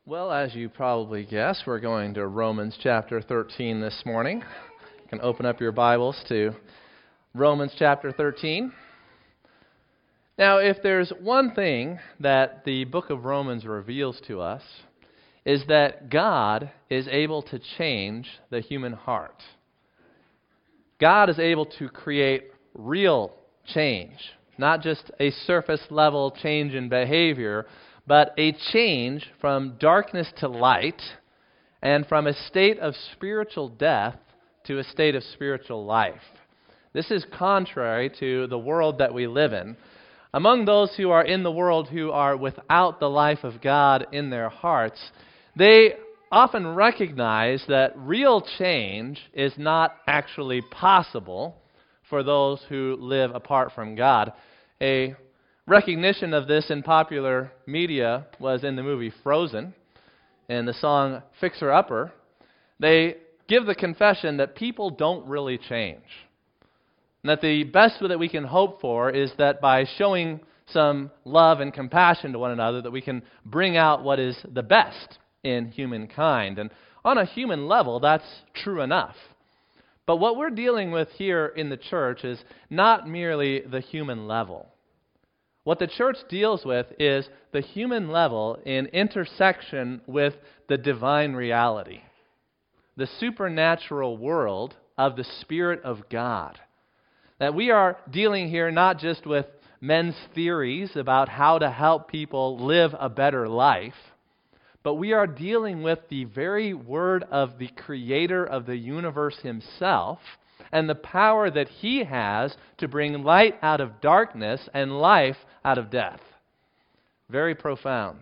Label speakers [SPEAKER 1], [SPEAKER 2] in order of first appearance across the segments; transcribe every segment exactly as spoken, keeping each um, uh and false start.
[SPEAKER 1] Well, as you probably guessed, we're going to Romans chapter thirteen this morning. You can open up your Bibles to Romans chapter thirteen. Now, if there's one thing that the book of Romans reveals to us, is that God is able to change the human heart. God is able to create real change, not just a surface level change in behavior, but a change from darkness to light and from a state of spiritual death to a state of spiritual life. This is contrary to the world that we live in. Among those who are in the world who are without the life of God in their hearts, they often recognize that real change is not actually possible for those who live apart from God. A recognition of this in popular media was in the movie Frozen, and the song Fixer Upper. They give the confession that people don't really change. And that the best that we can hope for is that by showing some love and compassion to one another, that we can bring out what is the best in humankind. And on a human level, that's true enough. But what we're dealing with here in the church is not merely the human level. What the church deals with is the human level in intersection with the divine reality, the supernatural world of the Spirit of God. That we are dealing here not just with men's theories about how to help people live a better life, but we are dealing with the very word of the Creator of the universe Himself, and the power that He has to bring light out of darkness and life out of death. Very profound.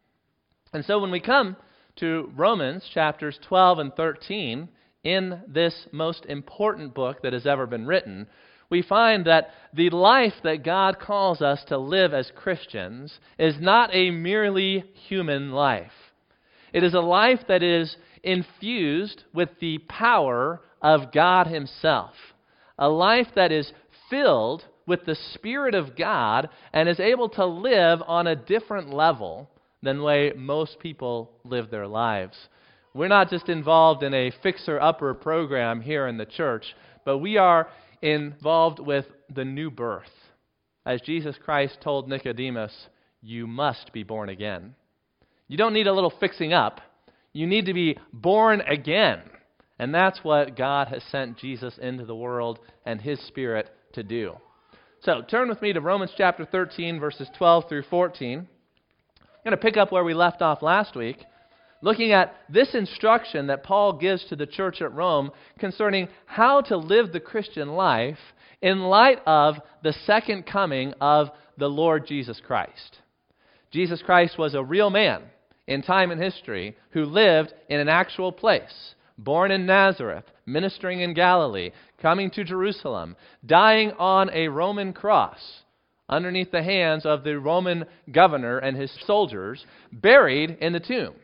[SPEAKER 1] And so when we come to Romans chapters twelve and thirteen, in this most important book that has ever been written, we find that the life that God calls us to live as Christians is not a merely human life. It is a life that is infused with the power of God Himself. A life that is filled with the Spirit of God and is able to live on a different level than the way most people live their lives. We're not just involved in a fixer-upper program here in the church, but we are involved with the new birth. As Jesus Christ told Nicodemus, you must be born again. You don't need a little fixing up. You need to be born again. And that's what God has sent Jesus into the world and His Spirit to do. So turn with me to Romans chapter thirteen, verses twelve through fourteen. I'm going to pick up where we left off last week, looking at this instruction that Paul gives to the church at Rome concerning how to live the Christian life in light of the second coming of the Lord Jesus Christ. Jesus Christ was a real man in time and history who lived in an actual place, born in Nazareth, ministering in Galilee, coming to Jerusalem, dying on a Roman cross underneath the hands of the Roman governor and his soldiers, buried in the tomb.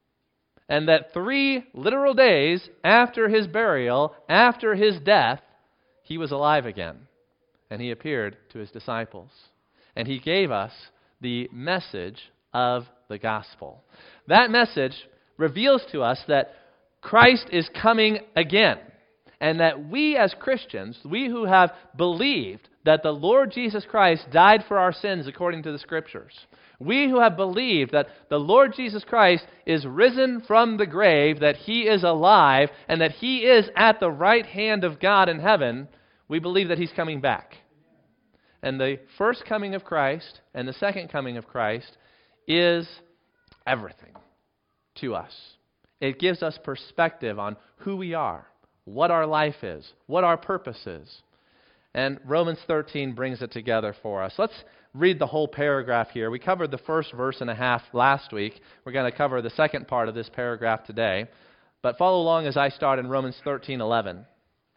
[SPEAKER 1] And that three literal days after His burial, after His death, He was alive again. And He appeared to His disciples. And He gave us the message of the gospel. That message reveals to us that Christ is coming again, and that we as Christians, we who have believed that the Lord Jesus Christ died for our sins according to the Scriptures, we who have believed that the Lord Jesus Christ is risen from the grave, that He is alive, and that He is at the right hand of God in heaven, we believe that He's coming back. And the first coming of Christ and the second coming of Christ is everything to us. It gives us perspective on who we are, what our life is, what our purpose is. And Romans thirteen brings it together for us. Let's read the whole paragraph here. We covered the first verse and a half last week. We're going to cover the second part of this paragraph today. But follow along as I start in Romans thirteen eleven.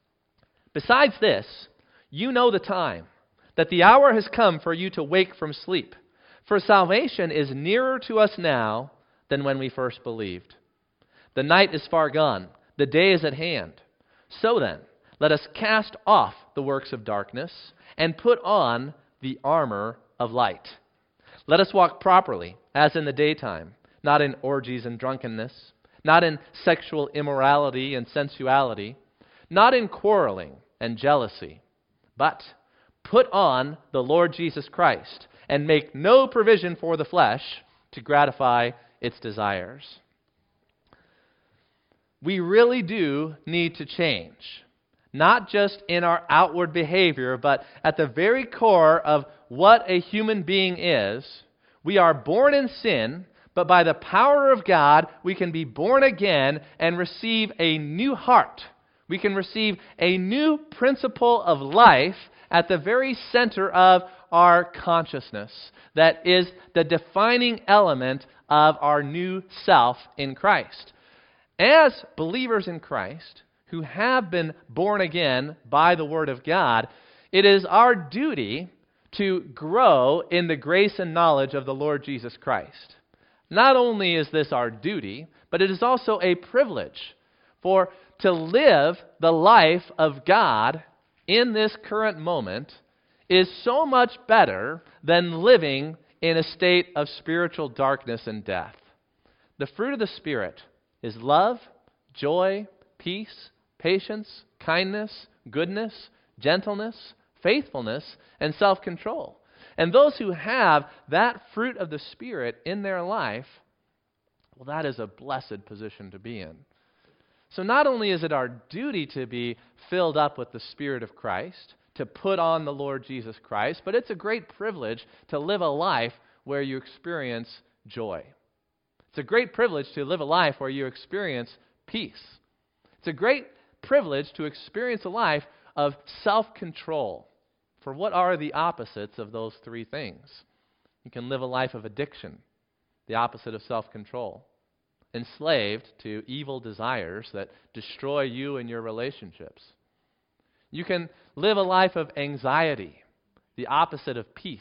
[SPEAKER 1] Besides this, you know the time, that the hour has come for you to wake from sleep. For salvation is nearer to us now than when we first believed. The night is far gone, the day is at hand. So then, let us cast off the works of darkness and put on the armor of light. Let us walk properly, as in the daytime, not in orgies and drunkenness, not in sexual immorality and sensuality, not in quarreling and jealousy, but put on the Lord Jesus Christ and make no provision for the flesh to gratify its desires. We really do need to change, not just in our outward behavior, but at the very core of what a human being is. We are born in sin, but by the power of God, we can be born again and receive a new heart. We can receive a new principle of life at the very center of our consciousness that is the defining element of our new self in Christ. As believers in Christ, who have been born again by the Word of God, it is our duty to grow in the grace and knowledge of the Lord Jesus Christ. Not only is this our duty, but it is also a privilege for to live the life of God in this current moment is so much better than living in a state of spiritual darkness and death. The fruit of the Spirit is love, joy, peace, patience, kindness, goodness, gentleness, faithfulness, and self-control. And those who have that fruit of the Spirit in their life, well, that is a blessed position to be in. So not only is it our duty to be filled up with the Spirit of Christ, to put on the Lord Jesus Christ, but it's a great privilege to live a life where you experience joy. It's a great privilege to live a life where you experience peace. It's a great privilege to experience a life of self-control. For what are the opposites of those three things? You can live a life of addiction, the opposite of self-control. Enslaved to evil desires that destroy you and your relationships. You can live a life of anxiety, the opposite of peace.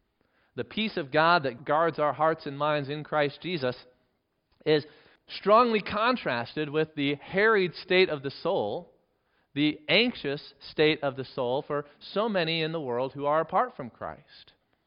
[SPEAKER 1] The peace of God that guards our hearts and minds in Christ Jesus is strongly contrasted with the harried state of the soul, the anxious state of the soul for so many in the world who are apart from Christ.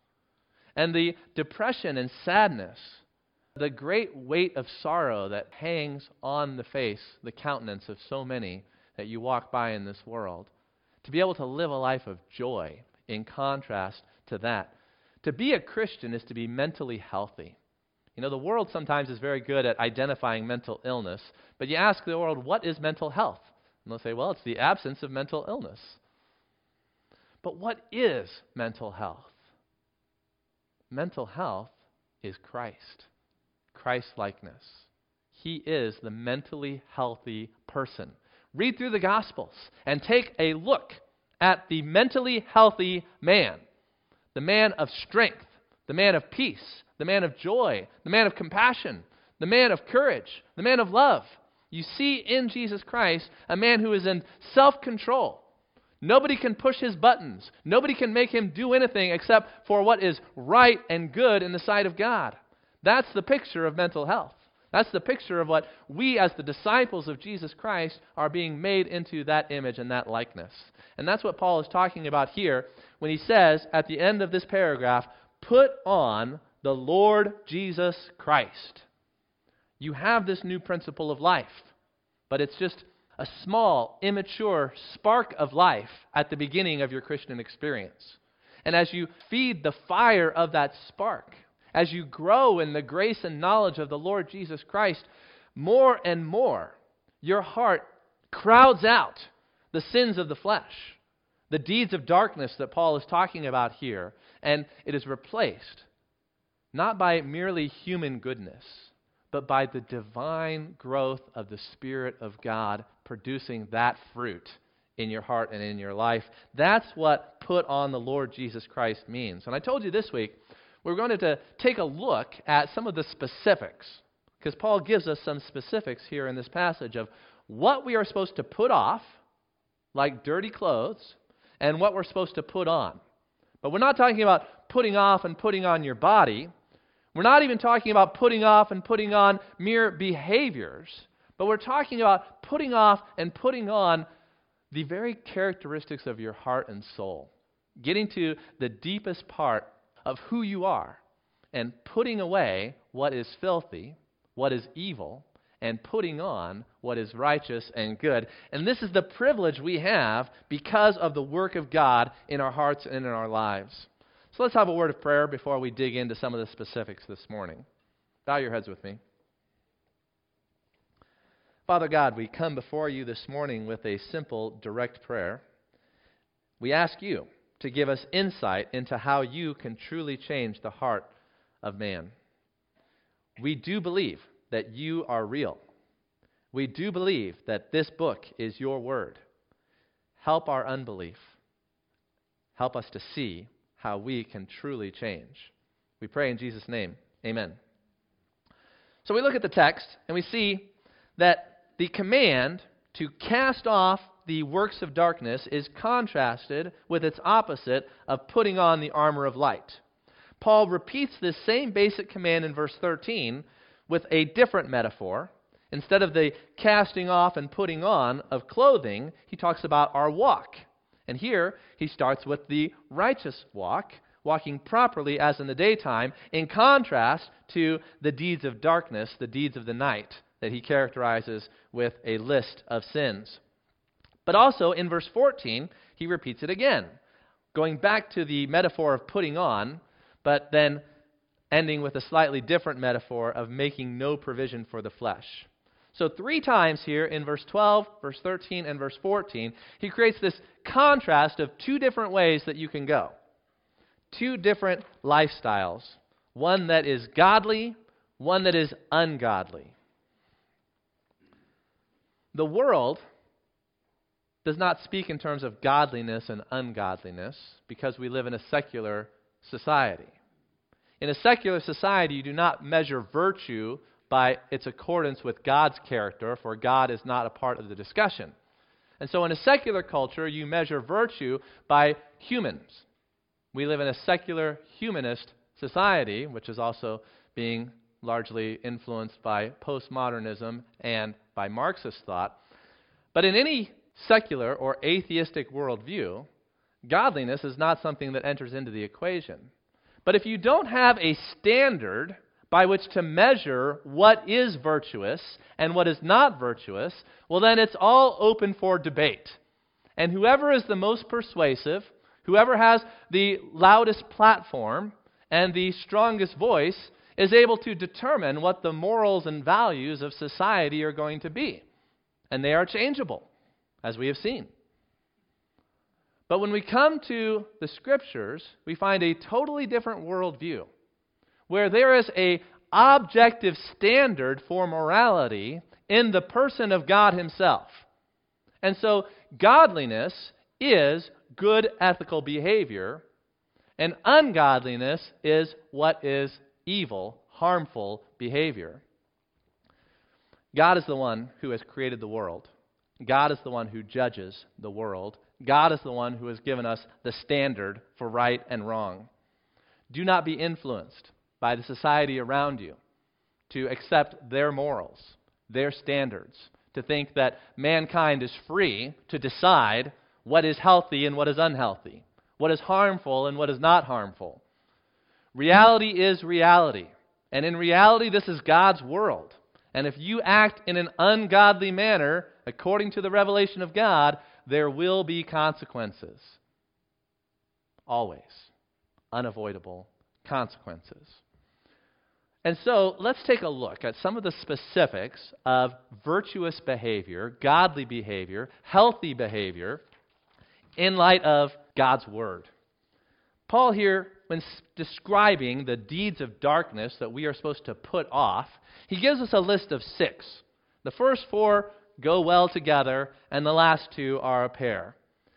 [SPEAKER 1] And the depression and sadness, the great weight of sorrow that hangs on the face, the countenance of so many that you walk by in this world. To be able to live a life of joy in contrast to that. To be a Christian is to be mentally healthy. You know, the world sometimes is very good at identifying mental illness, but you ask the world, what is mental health? And they'll say, well, it's the absence of mental illness. But what is mental health? Mental health is Christ. Christ-likeness. He is the mentally healthy person. Read through the Gospels and take a look at the mentally healthy man. The man of strength, the man of peace, the man of joy, the man of compassion, the man of courage, the man of love. You see in Jesus Christ a man who is in self-control. Nobody can push his buttons. Nobody can make him do anything except for what is right and good in the sight of God. That's the picture of mental health. That's the picture of what we as the disciples of Jesus Christ are being made into that image and that likeness. And that's what Paul is talking about here when he says at the end of this paragraph, put on the Lord Jesus Christ. You have this new principle of life, but it's just a small, immature spark of life at the beginning of your Christian experience. And as you feed the fire of that spark, as you grow in the grace and knowledge of the Lord Jesus Christ, more and more, your heart crowds out the sins of the flesh, the deeds of darkness that Paul is talking about here, and it is replaced not by merely human goodness, but by the divine growth of the Spirit of God producing that fruit in your heart and in your life. That's what put on the Lord Jesus Christ means. And I told you this week, we're going to take a look at some of the specifics, because Paul gives us some specifics here in this passage of what we are supposed to put off, like dirty clothes, and what we're supposed to put on. But we're not talking about putting off and putting on your body. We're not even talking about putting off and putting on mere behaviors, but we're talking about putting off and putting on the very characteristics of your heart and soul, getting to the deepest part of who you are and putting away what is filthy what is evil and putting on what is righteous and good. And this is the privilege we have because of the work of God in our hearts and in our lives. So let's have a word of prayer before we dig into some of the specifics this morning. Bow your heads with me. Father God, we come before you this morning with a simple, direct prayer. We ask you to give us insight into how you can truly change the heart of man. We do believe that you are real. We do believe that this book is your word. Help our unbelief. Help us to see how we can truly change. We pray in Jesus' name. Amen. So we look at the text and we see that the command to cast off the works of darkness is contrasted with its opposite of putting on the armor of light. Paul repeats this same basic command in verse thirteen with a different metaphor. Instead of the casting off and putting on of clothing, he talks about our walk. And here he starts with the righteous walk, walking properly as in the daytime, in contrast to the deeds of darkness, the deeds of the night, that he characterizes with a list of sins. But also in verse fourteen, he repeats it again, going back to the metaphor of putting on, but then ending with a slightly different metaphor of making no provision for the flesh. So three times here in verse twelve, verse thirteen, and verse fourteen, he creates this contrast of two different ways that you can go. Two different lifestyles. One that is godly, one that is ungodly. The world does not speak in terms of godliness and ungodliness because we live in a secular society. In a secular society, you do not measure virtue by its accordance with God's character, for God is not a part of the discussion. And so in a secular culture, you measure virtue by humans. We live in a secular humanist society, which is also being largely influenced by postmodernism and by Marxist thought. But in any secular or atheistic worldview, godliness is not something that enters into the equation. But if you don't have a standard by which to measure what is virtuous and what is not virtuous, well then it's all open for debate. And whoever is the most persuasive, whoever has the loudest platform and the strongest voice is able to determine what the morals and values of society are going to be. And they are changeable, as we have seen. But when we come to the Scriptures, we find a totally different worldview, where there is an objective standard for morality in the person of God Himself. And so godliness is good ethical behavior, and ungodliness is what is evil, harmful behavior. God is the one who has created the world. God is the one who judges the world. God is the one who has given us the standard for right and wrong. Do not be influenced by the society around you to accept their morals, their standards, to think that mankind is free to decide what is healthy and what is unhealthy, what is harmful and what is not harmful. Reality is reality. And in reality, this is God's world. And if you act in an ungodly manner, according to the revelation of God, there will be consequences. Always. Unavoidable consequences. And so let's take a look at some of the specifics of virtuous behavior, godly behavior, healthy behavior in light of God's Word. Paul here, when describing the deeds of darkness that we are supposed to put off, he gives us a list of six. The first four go well together, and the last two are a pair.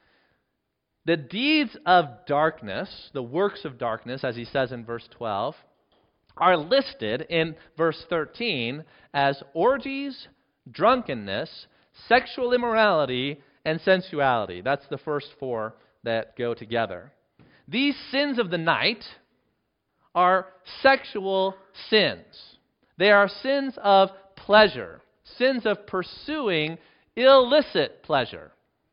[SPEAKER 1] The deeds of darkness, the works of darkness, as he says in verse twelve, are listed in verse thirteen as orgies, drunkenness, sexual immorality, and sensuality. That's the first four that go together. These sins of the night are sexual sins. They are sins of pleasure, sins of pursuing illicit pleasure.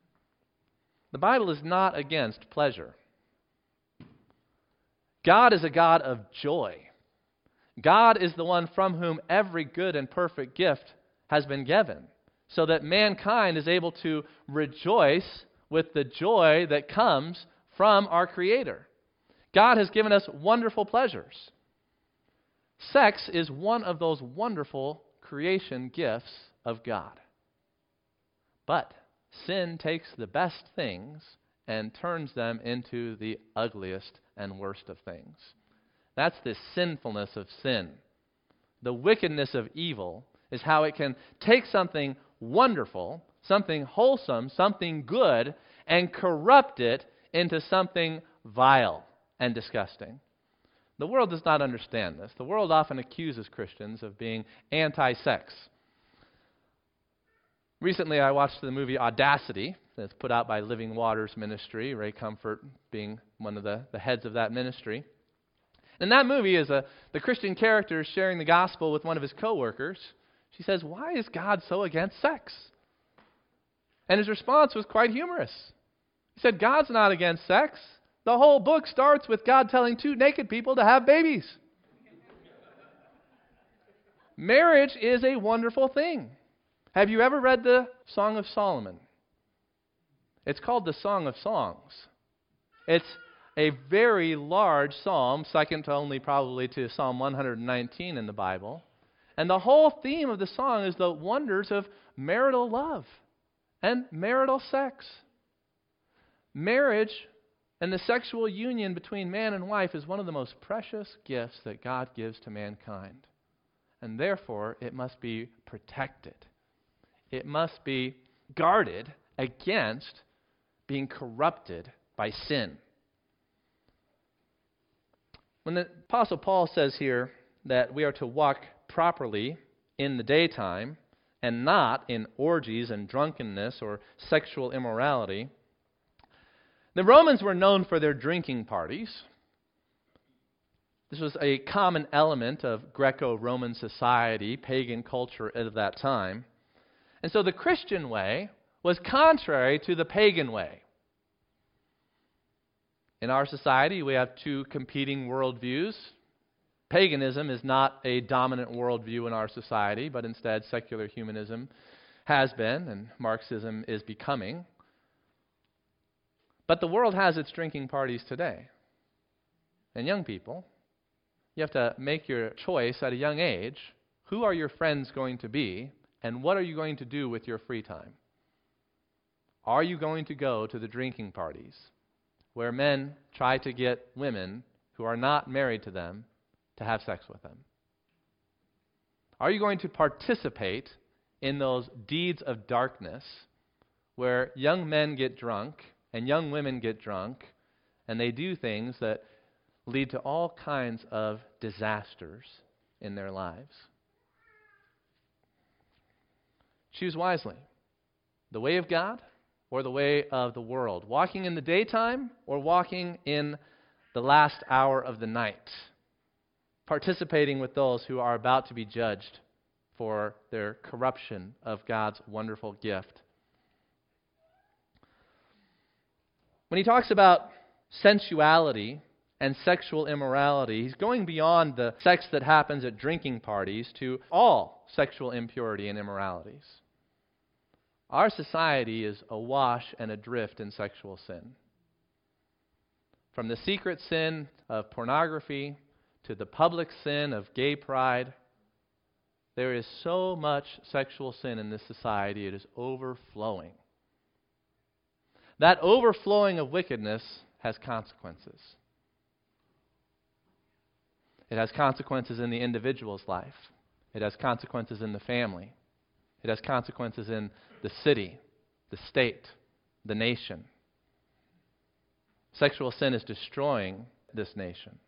[SPEAKER 1] The Bible is not against pleasure. God is a God of joy. God is the one from whom every good and perfect gift has been given, so that mankind is able to rejoice with the joy that comes from our Creator. God has given us wonderful pleasures. Sex is one of those wonderful creation gifts of God. But sin takes the best things and turns them into the ugliest and worst of things. That's the sinfulness of sin. The wickedness of evil is how it can take something wonderful, something wholesome, something good, and corrupt it into something vile and disgusting. The world does not understand this. The world often accuses Christians of being anti-sex. Recently, I watched the movie Audacity that's put out by Living Waters Ministry, Ray Comfort being one of the, the heads of that ministry. In that movie is a, the Christian character sharing the gospel with one of his co-workers. She says, "Why is God so against sex?" And his response was quite humorous. He said, "God's not against sex. The whole book starts with God telling two naked people to have babies." Marriage is a wonderful thing. Have you ever read the Song of Solomon? It's called the Song of Songs. It's a very large psalm, second to only probably to Psalm one hundred nineteen in the Bible. And the whole theme of the song is the wonders of marital love and marital sex. Marriage and the sexual union between man and wife is one of the most precious gifts that God gives to mankind. And therefore, it must be protected. It must be guarded against being corrupted by sin. When the Apostle Paul says here that we are to walk properly in the daytime and not in orgies and drunkenness or sexual immorality, the Romans were known for their drinking parties. This was a common element of Greco-Roman society, pagan culture of that time. And so the Christian way was contrary to the pagan way. In our society, we have two competing worldviews. Paganism is not a dominant worldview in our society, but instead secular humanism has been, and Marxism is becoming. But the world has its drinking parties today. And young people, you have to make your choice at a young age. Who are your friends going to be, and what are you going to do with your free time? Are you going to go to the drinking parties where men try to get women who are not married to them to have sex with them? Are you going to participate in those deeds of darkness where young men get drunk and young women get drunk and they do things that lead to all kinds of disasters in their lives? Choose wisely. The way of God or the way of the world. Walking in the daytime or walking in the last hour of the night. Participating with those who are about to be judged for their corruption of God's wonderful gift. When he talks about sensuality and sexual immorality, he's going beyond the sex that happens at drinking parties to all sexual impurity and immoralities. Our society is awash and adrift in sexual sin. From the secret sin of pornography to the public sin of gay pride, there is so much sexual sin in this society, it is overflowing. That overflowing of wickedness has consequences. It has consequences in the individual's life. It has consequences in the family. It has consequences in the city, the state, the nation. Sexual sin is destroying this nation.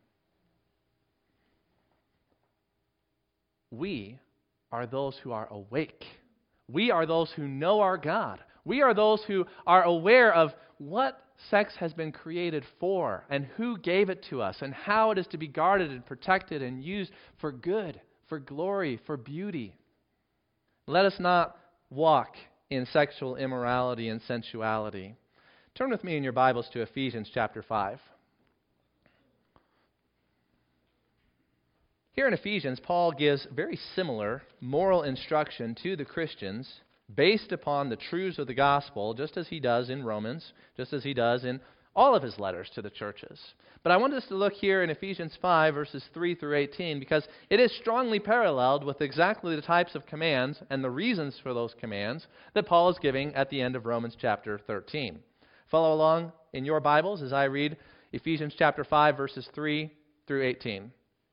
[SPEAKER 1] We are those who are awake. We are those who know our God. We are those who are aware of what sex has been created for and who gave it to us and how it is to be guarded and protected and used for good, for glory, for beauty. Let us not walk in sexual immorality and sensuality. Turn with me in your Bibles to Ephesians chapter five. Here in Ephesians, Paul gives very similar moral instruction to the Christians based upon the truths of the gospel, just as he does in Romans, just as he does in all of his letters to the churches. But I want us to look here in Ephesians five, verses three through eighteen, because it is strongly paralleled with exactly the types of commands and the reasons for those commands that Paul is giving at the end of Romans chapter thirteen. Follow along in your Bibles as I read Ephesians chapter five, verses three through eighteen.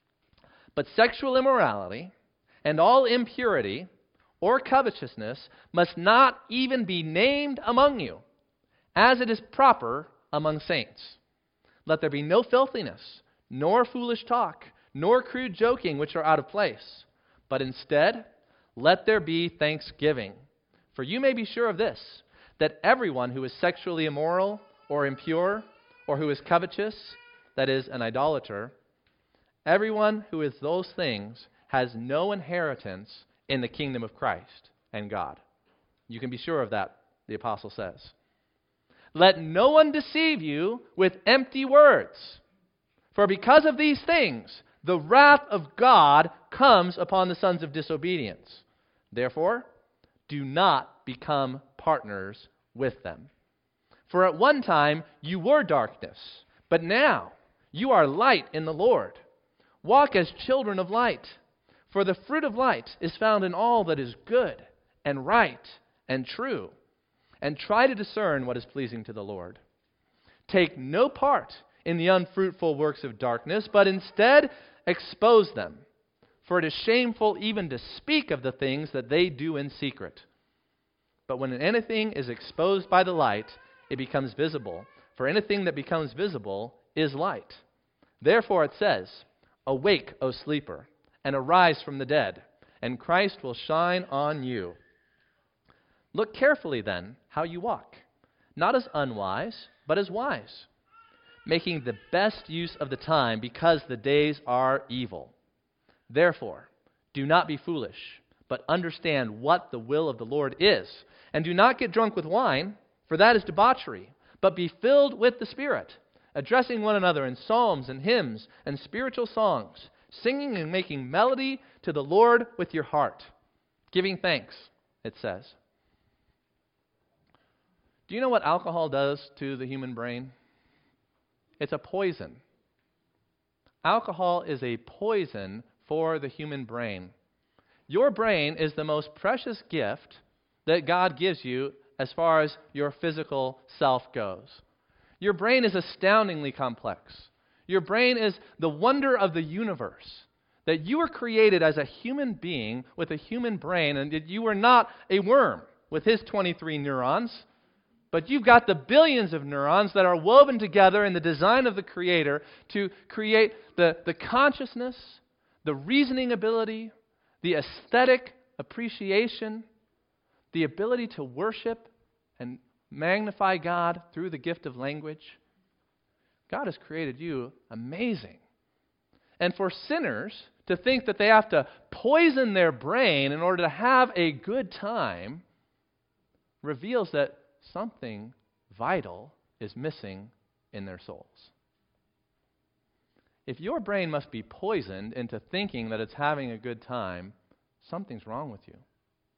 [SPEAKER 1] But sexual immorality and all impurity or covetousness must not even be named among you, as it is proper among saints. Let there be no filthiness, nor foolish talk, nor crude joking, which are out of place. But instead, let there be thanksgiving. For you may be sure of this, that everyone who is sexually immoral or impure, or who is covetous, that is, an idolater, everyone who is those things has no inheritance in the kingdom of Christ and God. You can be sure of that, the apostle says. Let no one deceive you with empty words, for because of these things, the wrath of God comes upon the sons of disobedience. Therefore, do not become partners with them. For at one time you were darkness, but now you are light in the Lord. Walk as children of light, for the fruit of light is found in all that is good and right and true. And try to discern what is pleasing to the Lord. Take no part in the unfruitful works of darkness, but instead expose them. For it is shameful even to speak of the things that they do in secret. But when anything is exposed by the light, it becomes visible. For anything that becomes visible is light. Therefore it says, Awake, O sleeper, and arise from the dead, and Christ will shine on you. Look carefully then how you walk, not as unwise, but as wise, making the best use of the time because the days are evil. Therefore, do not be foolish, but understand what the will of the Lord is. And do not get drunk with wine, for that is debauchery, but be filled with the Spirit, addressing one another in psalms and hymns and spiritual songs, singing and making melody to the Lord with your heart, giving thanks, it says. Do you know what alcohol does to the human brain? It's a poison. Alcohol is a poison for the human brain. Your brain is the most precious gift that God gives you as far as your physical self goes. Your brain is astoundingly complex. Your brain is the wonder of the universe. That you were created as a human being with a human brain, and that you were not a worm with his twenty-three neurons. But you've got the billions of neurons that are woven together in the design of the Creator to create the, the consciousness, the reasoning ability, the aesthetic appreciation, the ability to worship and magnify God through the gift of language. God has created you amazing. And for sinners to think that they have to poison their brain in order to have a good time reveals that something vital is missing in their souls. If your brain must be poisoned into thinking that it's having a good time, something's wrong with you.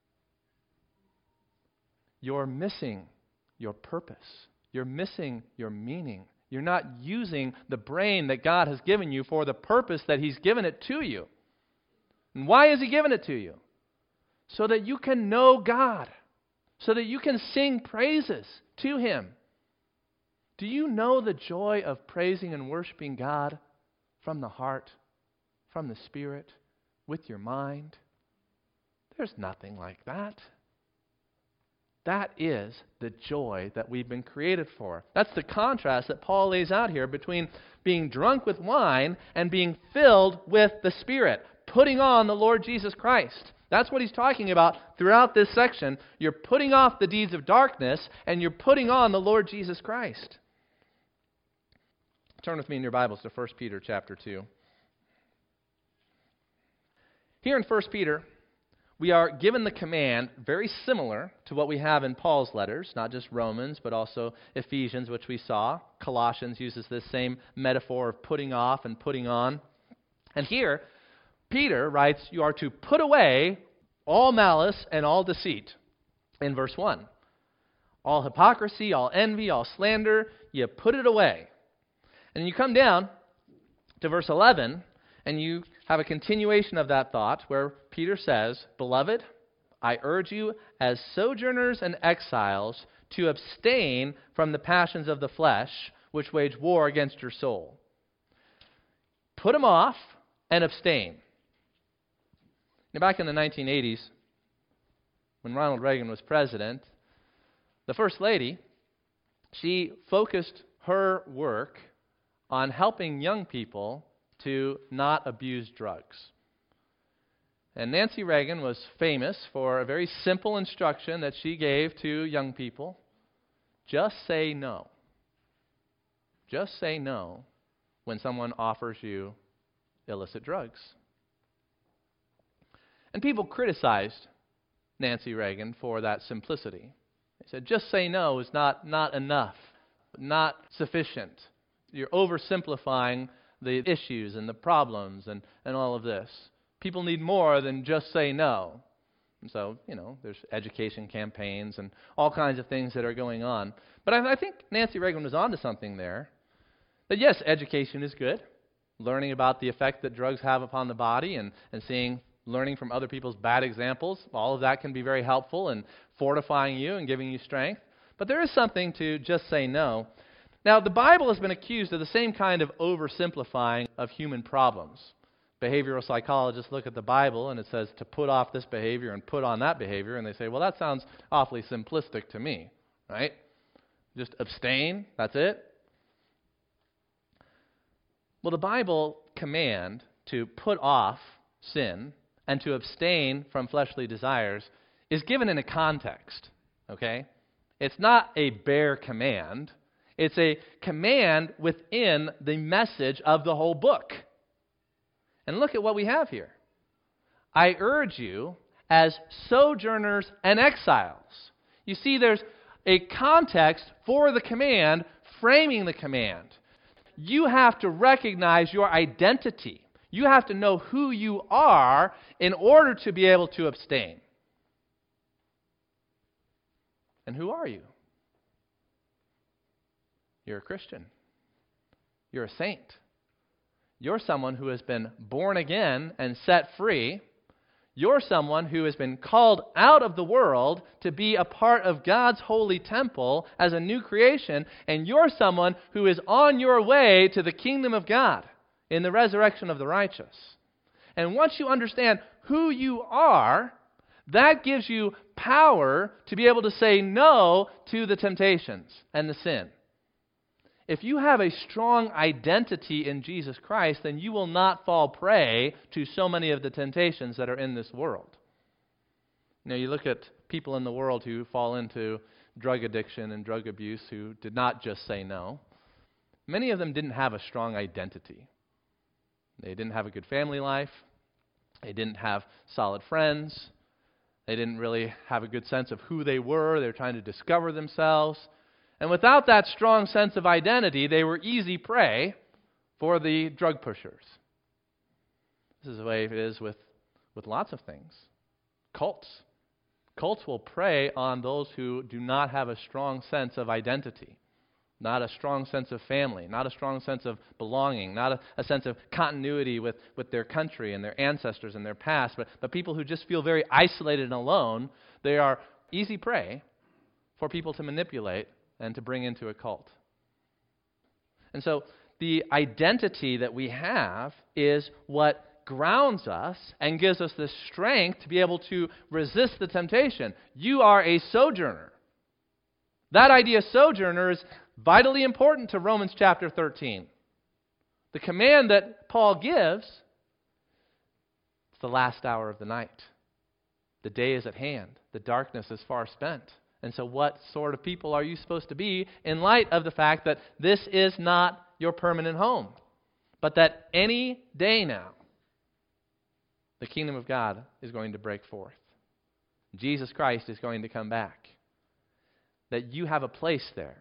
[SPEAKER 1] You're missing your purpose. You're missing your meaning. You're not using the brain that God has given you for the purpose that He's given it to you. And why has He given it to you? So that you can know God. So that you can sing praises to Him. Do you know the joy of praising and worshiping God from the heart, from the Spirit, with your mind? There's nothing like that. That is the joy that we've been created for. That's the contrast that Paul lays out here between being drunk with wine and being filled with the Spirit, putting on the Lord Jesus Christ. That's what he's talking about throughout this section. You're putting off the deeds of darkness and you're putting on the Lord Jesus Christ. Turn with me in your Bibles to First Peter chapter two. Here in First Peter, we are given the command very similar to what we have in Paul's letters, not just Romans, but also Ephesians, which we saw. Colossians uses this same metaphor of putting off and putting on. And here, Peter writes, you are to put away all malice and all deceit in verse one. All hypocrisy, all envy, all slander, you put it away. And you come down to verse eleven, and you have a continuation of that thought where Peter says, Beloved, I urge you as sojourners and exiles to abstain from the passions of the flesh, which wage war against your soul. Put them off and abstain. Now, back in the nineteen eighties, when Ronald Reagan was president, the First Lady, she focused her work on helping young people to not abuse drugs. And Nancy Reagan was famous for a very simple instruction that she gave to young people. Just say no. Just say no when someone offers you illicit drugs. And people criticized Nancy Reagan for that simplicity. They said, just say no is not, not enough, not sufficient. You're oversimplifying the issues and the problems and, and all of this. People need more than just say no. And so, you know, there's education campaigns and all kinds of things that are going on. But I, I think Nancy Reagan was onto something there. That yes, education is good. Learning about the effect that drugs have upon the body and, and seeing, learning from other people's bad examples, all of that can be very helpful in fortifying you and giving you strength. But there is something to just say no. Now, the Bible has been accused of the same kind of oversimplifying of human problems. Behavioral psychologists look at the Bible and it says to put off this behavior and put on that behavior, and they say, well, that sounds awfully simplistic to me, right? Just abstain, that's it. Well, the Bible command to put off sin and to abstain from fleshly desires is given in a context, okay? It's not a bare command. It's a command within the message of the whole book. And look at what we have here. I urge you as sojourners and exiles. You see, there's a context for the command, framing the command. You have to recognize your identity. You have to know who you are in order to be able to abstain. And who are you? You're a Christian. You're a saint. You're someone who has been born again and set free. You're someone who has been called out of the world to be a part of God's holy temple as a new creation. And you're someone who is on your way to the kingdom of God in the resurrection of the righteous. And once you understand who you are, that gives you power to be able to say no to the temptations and the sin. If you have a strong identity in Jesus Christ, then you will not fall prey to so many of the temptations that are in this world. Now, you look at people in the world who fall into drug addiction and drug abuse who did not just say no. Many of them didn't have a strong identity. They didn't have a good family life. They didn't have solid friends. They didn't really have a good sense of who they were. They were trying to discover themselves. And without that strong sense of identity, they were easy prey for the drug pushers. This is the way it is with, with lots of things. Cults. Cults will prey on those who do not have a strong sense of identity, not a strong sense of family, not a strong sense of belonging, not a, a sense of continuity with, with their country and their ancestors and their past, but, but people who just feel very isolated and alone. They are easy prey for people to manipulate and to bring into a cult. And so the identity that we have is what grounds us and gives us the strength to be able to resist the temptation. You are a sojourner. That idea, sojourner, is vitally important to Romans chapter thirteen. The command that Paul gives, it's the last hour of the night. The day is at hand. The darkness is far spent. And so what sort of people are you supposed to be in light of the fact that this is not your permanent home, but that any day now, the kingdom of God is going to break forth. Jesus Christ is going to come back. That you have a place there.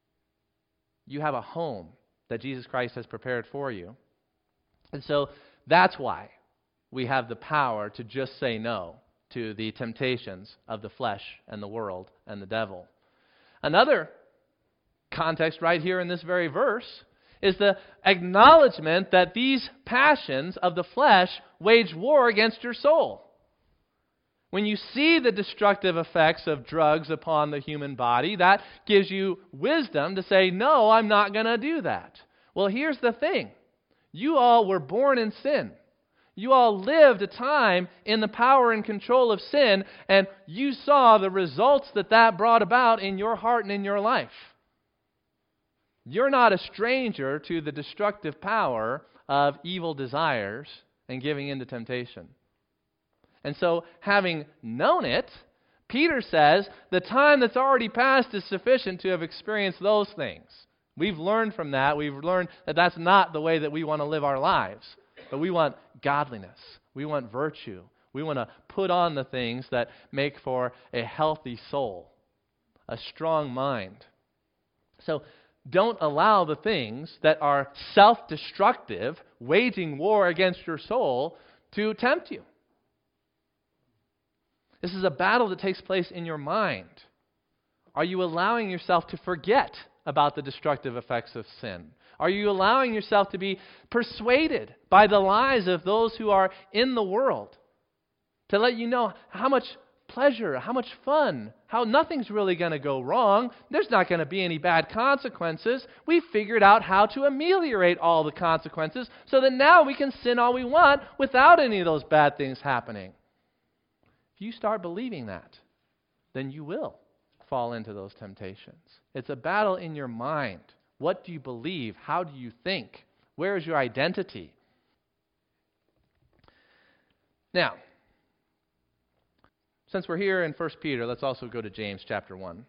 [SPEAKER 1] You have a home that Jesus Christ has prepared for you. And so that's why we have the power to just say no to the temptations of the flesh and the world and the devil. Another context right here in this very verse is the acknowledgement that these passions of the flesh wage war against your soul. When you see the destructive effects of drugs upon the human body, that gives you wisdom to say, no, I'm not going to do that. Well, here's the thing. You all were born in sin. You all lived a time in the power and control of sin, and you saw the results that that brought about in your heart and in your life. You're not a stranger to the destructive power of evil desires and giving in to temptation. And so, having known it, Peter says the time that's already passed is sufficient to have experienced those things. We've learned from that. We've learned that that's not the way that we want to live our lives. But we want godliness. We want virtue. We want to put on the things that make for a healthy soul, a strong mind. So don't allow the things that are self-destructive, waging war against your soul, to tempt you. This is a battle that takes place in your mind. Are you allowing yourself to forget about the destructive effects of sin? Are you allowing yourself to be persuaded by the lies of those who are in the world to let you know how much pleasure, how much fun, how nothing's really going to go wrong? There's not going to be any bad consequences. We've figured out how to ameliorate all the consequences so that now we can sin all we want without any of those bad things happening. If you start believing that, then you will fall into those temptations. It's a battle in your mind. What do you believe? How do you think? Where is your identity? Now, since we're here in First Peter, let's also go to James chapter one.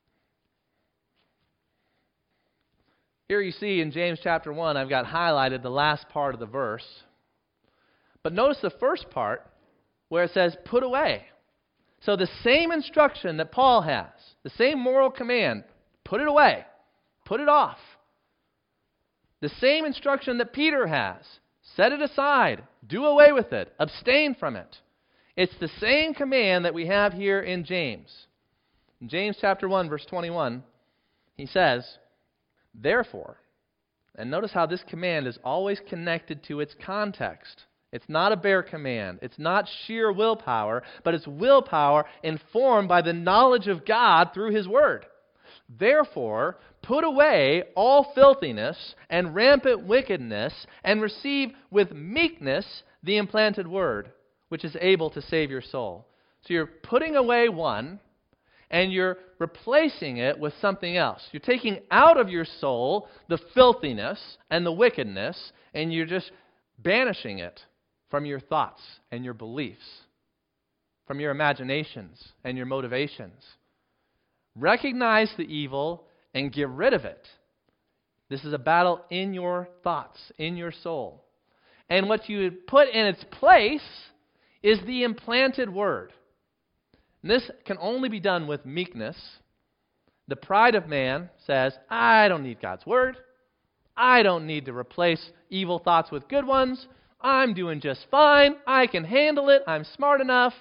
[SPEAKER 1] Here you see in James chapter one, I've got highlighted the last part of the verse. But notice the first part where it says, put away. So the same instruction that Paul has, the same moral command, put it away. Put it off. The same instruction that Peter has, set it aside, do away with it, abstain from it. It's the same command that we have here in James. In James chapter one, verse twenty-one, he says, therefore, and notice how this command is always connected to its context. It's not a bare command. It's not sheer willpower, but it's willpower informed by the knowledge of God through His Word. Therefore, put away all filthiness and rampant wickedness, and receive with meekness the implanted word, which is able to save your soul. So you're putting away one, and you're replacing it with something else. You're taking out of your soul the filthiness and the wickedness, and you're just banishing it from your thoughts and your beliefs, from your imaginations and your motivations. Recognize the evil and get rid of it. This is a battle in your thoughts, in your soul. And what you put in its place is the implanted word. And this can only be done with meekness. The pride of man says, I don't need God's word. I don't need to replace evil thoughts with good ones. I'm doing just fine. I can handle it. I'm smart enough.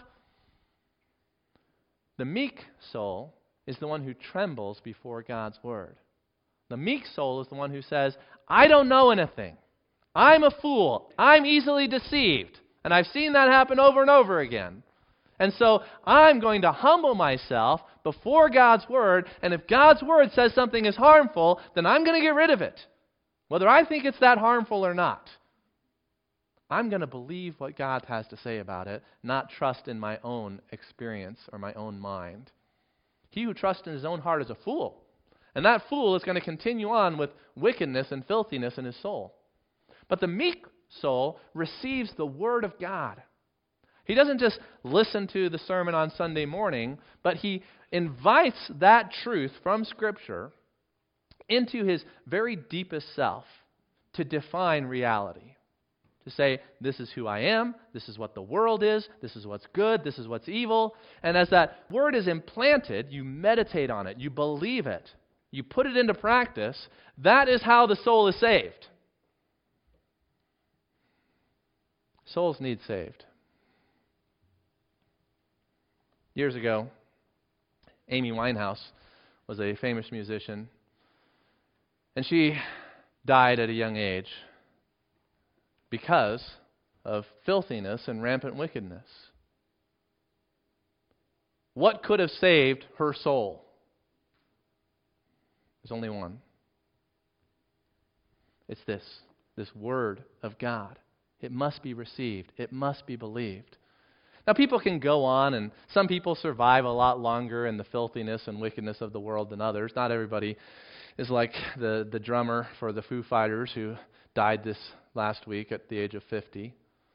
[SPEAKER 1] The meek soul is the one who trembles before God's word. The meek soul is the one who says, I don't know anything. I'm a fool. I'm easily deceived. And I've seen that happen over and over again. And so I'm going to humble myself before God's word, and if God's word says something is harmful, then I'm going to get rid of it, whether I think it's that harmful or not. I'm going to believe what God has to say about it, not trust in my own experience or my own mind. He who trusts in his own heart is a fool. And that fool is going to continue on with wickedness and filthiness in his soul. But the meek soul receives the word of God. He doesn't just listen to the sermon on Sunday morning, but he invites that truth from Scripture into his very deepest self to define reality. To say, this is who I am, this is what the world is, this is what's good, this is what's evil. And as that word is implanted, you meditate on it, you believe it, you put it into practice. That is how the soul is saved. Souls need saved. Years ago, Amy Winehouse was a famous musician, and she died at a young age because of filthiness and rampant wickedness. What could have saved her soul? There's only one. It's this, this Word of God. It must be received. It must be believed. Now, people can go on, and some people survive a lot longer in the filthiness and wickedness of the world than others. Not everybody is like the, the drummer for the Foo Fighters who died this last week at the age of fifty.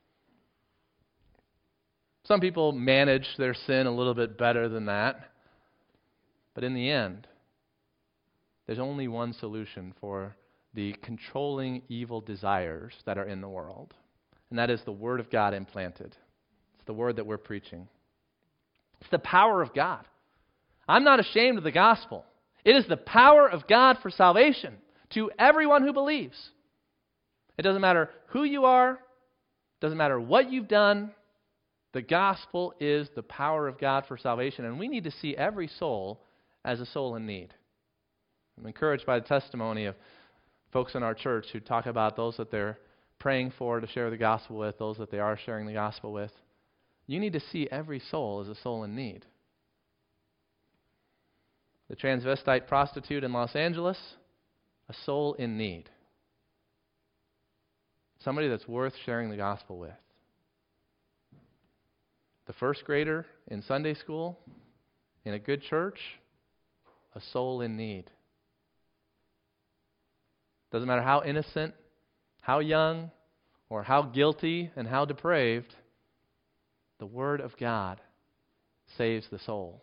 [SPEAKER 1] Some people manage their sin a little bit better than that. But in the end, there's only one solution for the controlling evil desires that are in the world. And that is the Word of God implanted. It's the Word that we're preaching. It's the power of God. I'm not ashamed of the gospel. It is the power of God for salvation to everyone who believes. It doesn't matter who you are. It doesn't matter what you've done. The gospel is the power of God for salvation, and we need to see every soul as a soul in need. I'm encouraged by the testimony of folks in our church who talk about those that they're praying for to share the gospel with, those that they are sharing the gospel with. You need to see every soul as a soul in need. The transvestite prostitute in Los Angeles, a soul in need. Somebody that's worth sharing the gospel with. The first grader in Sunday school, in a good church, a soul in need. Doesn't matter how innocent, how young, or how guilty and how depraved, the Word of God saves the soul.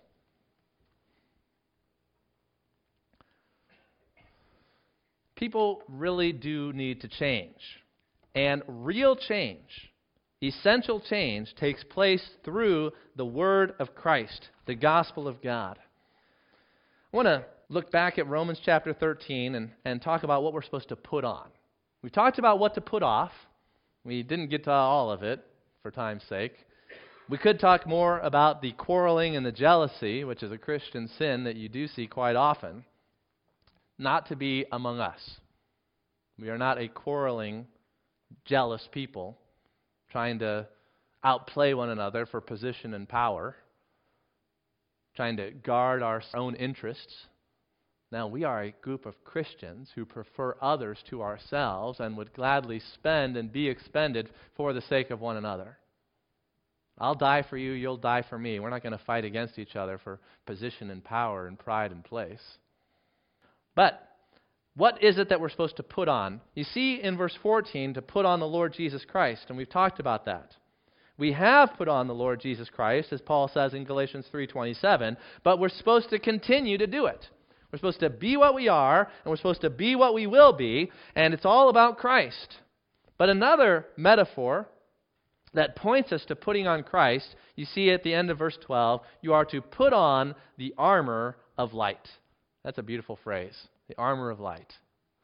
[SPEAKER 1] People really do need to change. And real change, essential change, takes place through the Word of Christ, the gospel of God. I want to look back at Romans chapter thirteen and, and talk about what we're supposed to put on. We talked about what to put off. We didn't get to all of it for time's sake. We could talk more about the quarreling and the jealousy, which is a Christian sin that you do see quite often, not to be among us. We are not a quarreling, jealous people trying to outplay one another for position and power, trying to guard our own interests. Now, we are a group of Christians who prefer others to ourselves and would gladly spend and be expended for the sake of one another. I'll die for you, you'll die for me. We're not going to fight against each other for position and power and pride and place. But what is it that we're supposed to put on? You see in verse fourteen, to put on the Lord Jesus Christ, and we've talked about that. We have put on the Lord Jesus Christ, as Paul says in Galatians three twenty-seven, but we're supposed to continue to do it. We're supposed to be what we are, and we're supposed to be what we will be, and it's all about Christ. But another metaphor that points us to putting on Christ, you see at the end of verse twelve, you are to put on the armor of light. That's a beautiful phrase, the armor of light.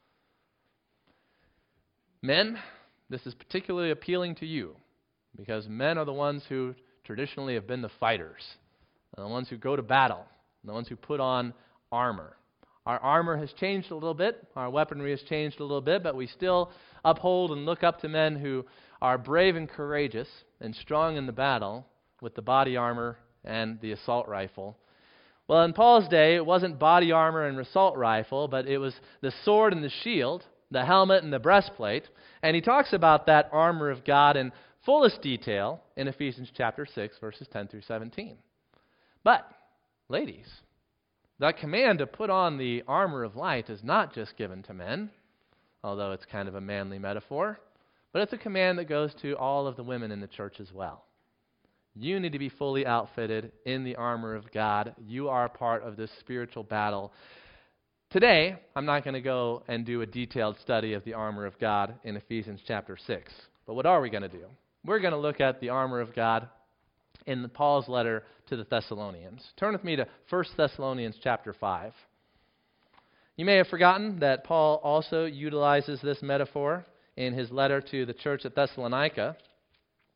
[SPEAKER 1] Men, this is particularly appealing to you, because men are the ones who traditionally have been the fighters, and the ones who go to battle, and the ones who put on armor. Our armor has changed a little bit. Our weaponry has changed a little bit, but we still uphold and look up to men who are brave and courageous and strong in the battle with the body armor and the assault rifle. Well, in Paul's day, it wasn't body armor and assault rifle, but it was the sword and the shield, the helmet and the breastplate. And he talks about that armor of God in fullest detail in Ephesians chapter six, verses ten through seventeen. But, ladies, that command to put on the armor of light is not just given to men, although it's kind of a manly metaphor, but it's a command that goes to all of the women in the church as well. You need to be fully outfitted in the armor of God. You are part of this spiritual battle. Today, I'm not going to go and do a detailed study of the armor of God in Ephesians chapter six. But what are we going to do? We're going to look at the armor of God in Paul's letter to the Thessalonians. Turn with me to First Thessalonians chapter five. You may have forgotten that Paul also utilizes this metaphor in his letter to the church at Thessalonica.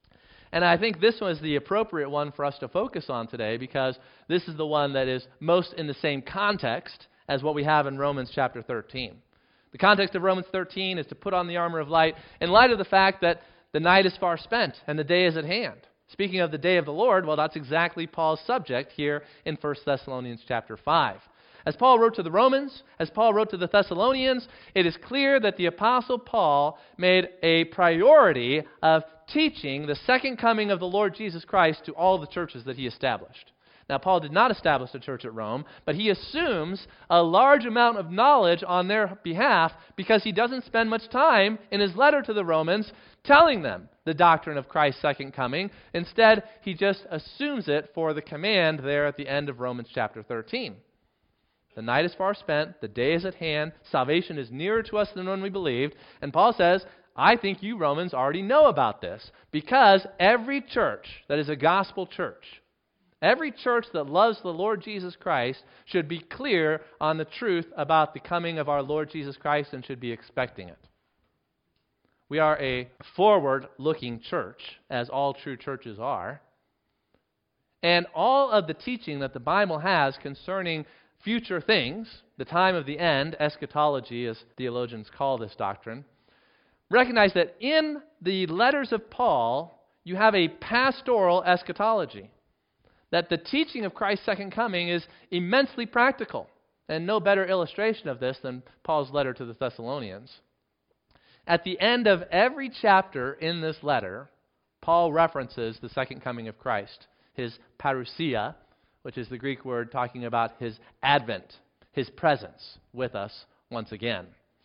[SPEAKER 1] And I think this one is the appropriate one for us to focus on today because this is the one that is most in the same context as what we have in Romans chapter thirteen. The context of Romans thirteen is to put on the armor of light in light of the fact that the night is far spent and the day is at hand. Speaking of the day of the Lord, well, that's exactly Paul's subject here in First Thessalonians chapter five. As Paul wrote to the Romans, as Paul wrote to the Thessalonians, it is clear that the Apostle Paul made a priority of teaching the second coming of the Lord Jesus Christ to all the churches that he established. Now, Paul did not establish a church at Rome, but he assumes a large amount of knowledge on their behalf because he doesn't spend much time in his letter to the Romans telling them the doctrine of Christ's second coming. Instead, he just assumes it for the command there at the end of Romans chapter thirteen. The night is far spent, the day is at hand, salvation is nearer to us than when we believed, and Paul says, I think you Romans already know about this, because every church that is a gospel church, every church that loves the Lord Jesus Christ should be clear on the truth about the coming of our Lord Jesus Christ and should be expecting it. We are a forward-looking church, as all true churches are, and all of the teaching that the Bible has concerning future things, the time of the end, eschatology as theologians call this doctrine, recognize that in the letters of Paul, you have a pastoral eschatology. That the teaching of Christ's second coming is immensely practical. And no better illustration of this than Paul's letter to the Thessalonians. At the end of every chapter in this letter, Paul references the second coming of Christ, his parousia, which is the Greek word talking about his advent, his presence with us once again.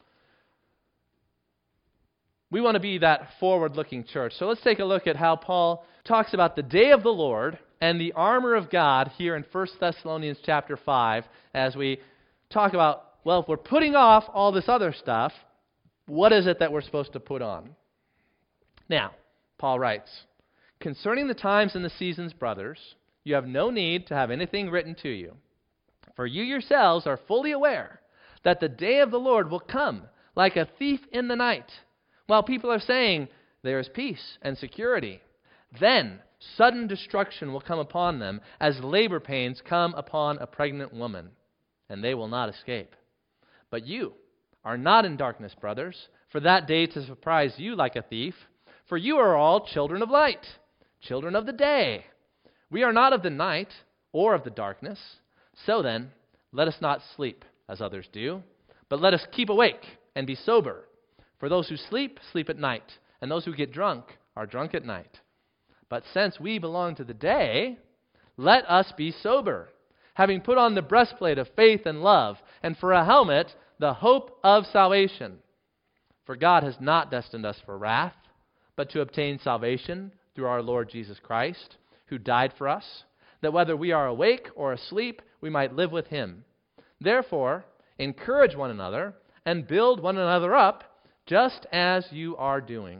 [SPEAKER 1] We want to be that forward-looking church. So let's take a look at how Paul talks about the day of the Lord and the armor of God here in First Thessalonians chapter five as we talk about, well, if we're putting off all this other stuff, what is it that we're supposed to put on? Now, Paul writes, concerning the times and the seasons, brothers, you have no need to have anything written to you. For you yourselves are fully aware that the day of the Lord will come like a thief in the night. While people are saying, there is peace and security, then sudden destruction will come upon them as labor pains come upon a pregnant woman, and they will not escape. But you are not in darkness, brothers, for that day to surprise you like a thief. For you are all children of light, children of the day. We are not of the night or of the darkness. So then, let us not sleep as others do, but let us keep awake and be sober. For those who sleep, sleep at night, and those who get drunk are drunk at night. But since we belong to the day, let us be sober, having put on the breastplate of faith and love, and for a helmet, the hope of salvation. For God has not destined us for wrath, but to obtain salvation through our Lord Jesus Christ, who died for us, that whether we are awake or asleep, we might live with him. Therefore, encourage one another and build one another up, just as you are doing.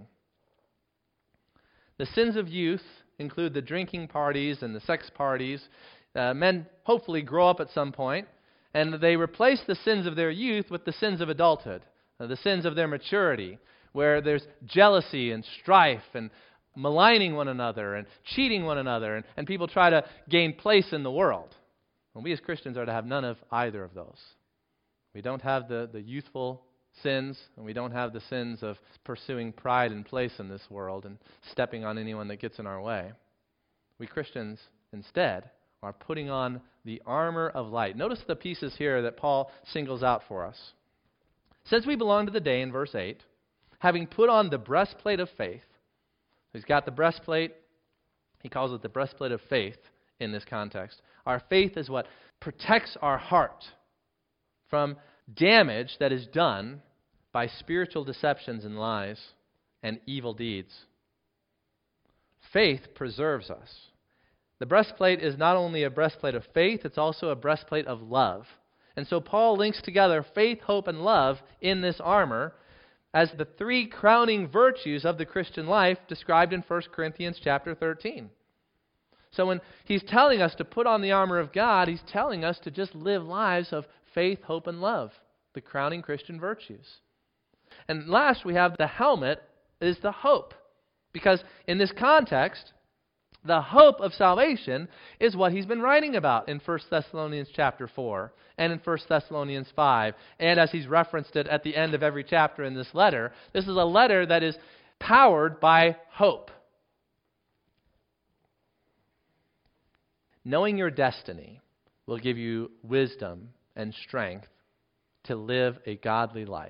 [SPEAKER 1] The sins of youth include the drinking parties and the sex parties. Uh, men hopefully grow up at some point, and they replace the sins of their youth with the sins of adulthood, uh, the sins of their maturity, where there's jealousy and strife and maligning one another and cheating one another, and, and people try to gain place in the world. And we as Christians are to have none of either of those. We don't have the, the youthful sins, and we don't have the sins of pursuing pride and place in this world and stepping on anyone that gets in our way. We Christians, instead, are putting on the armor of light. Notice the pieces here that Paul singles out for us. Since we belong to the day, in verse eight, having put on the breastplate of faith. He's got the breastplate. He calls it the breastplate of faith in this context. Our faith is what protects our heart from damage that is done by spiritual deceptions and lies and evil deeds. Faith preserves us. The breastplate is not only a breastplate of faith, it's also a breastplate of love. And so Paul links together faith, hope, and love in this armor as the three crowning virtues of the Christian life described in First Corinthians chapter thirteen. So when he's telling us to put on the armor of God, he's telling us to just live lives of faith, hope, and love, the crowning Christian virtues. And last, we have the helmet is the hope. Because in this context, The hope of salvation is what he's been writing about in First Thessalonians chapter four and in First Thessalonians five. And as he's referenced it at the end of every chapter in this letter, this is a letter that is powered by hope. Knowing your destiny will give you wisdom and strength to live a godly life.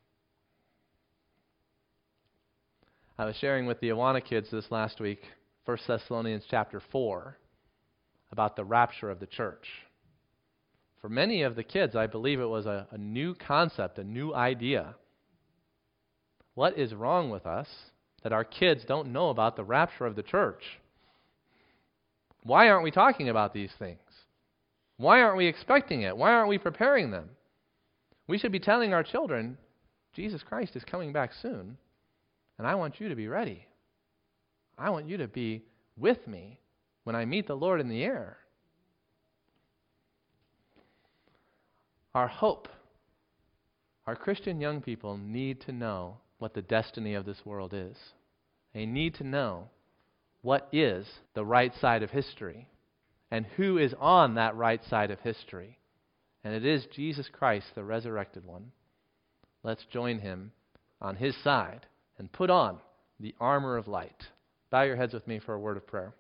[SPEAKER 1] I was sharing with the Awana kids this last week, First Thessalonians chapter four, about the rapture of the church. For many of the kids, I believe it was a, a new concept, a new idea. What is wrong with us that our kids don't know about the rapture of the church? Why aren't we talking about these things? Why aren't we expecting it? Why aren't we preparing them? We should be telling our children, Jesus Christ is coming back soon, and I want you to be ready. I want you to be with me when I meet the Lord in the air. Our hope, our Christian young people need to know what the destiny of this world is. They need to know what is the right side of history and who is on that right side of history. And it is Jesus Christ, the resurrected one. Let's join him on his side and put on the armor of light. Bow your heads with me for a word of prayer.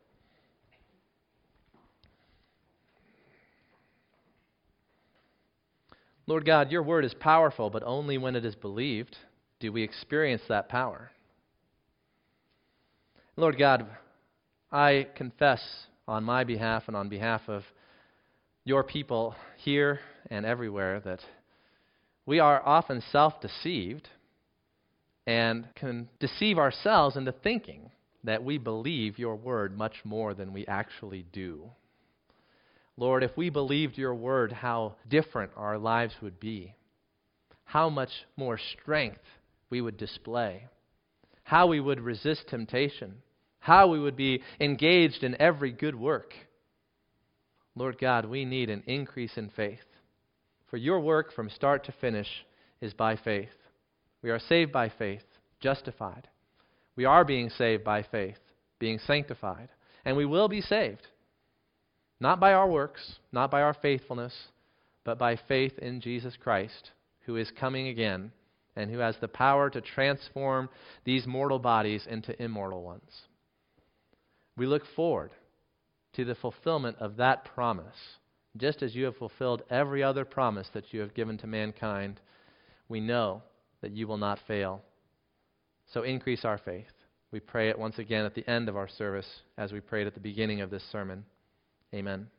[SPEAKER 1] Lord God, your word is powerful, but only when it is believed do we experience that power. Lord God, I confess on my behalf and on behalf of your people here and everywhere that we are often self-deceived and can deceive ourselves into thinking that we believe your word much more than we actually do. Lord, if we believed your word, how different our lives would be. How much more strength we would display. How we would resist temptation. How we would be engaged in every good work. Lord God, we need an increase in faith. For your work from start to finish is by faith. We are saved by faith, justified. We are being saved by faith, being sanctified. And we will be saved. Not by our works, not by our faithfulness, but by faith in Jesus Christ, who is coming again and who has the power to transform these mortal bodies into immortal ones. We look forward to the fulfillment of that promise. Just as you have fulfilled every other promise that you have given to mankind, we know that you will not fail. So increase our faith. We pray it once again at the end of our service as we prayed at the beginning of this sermon. Amen.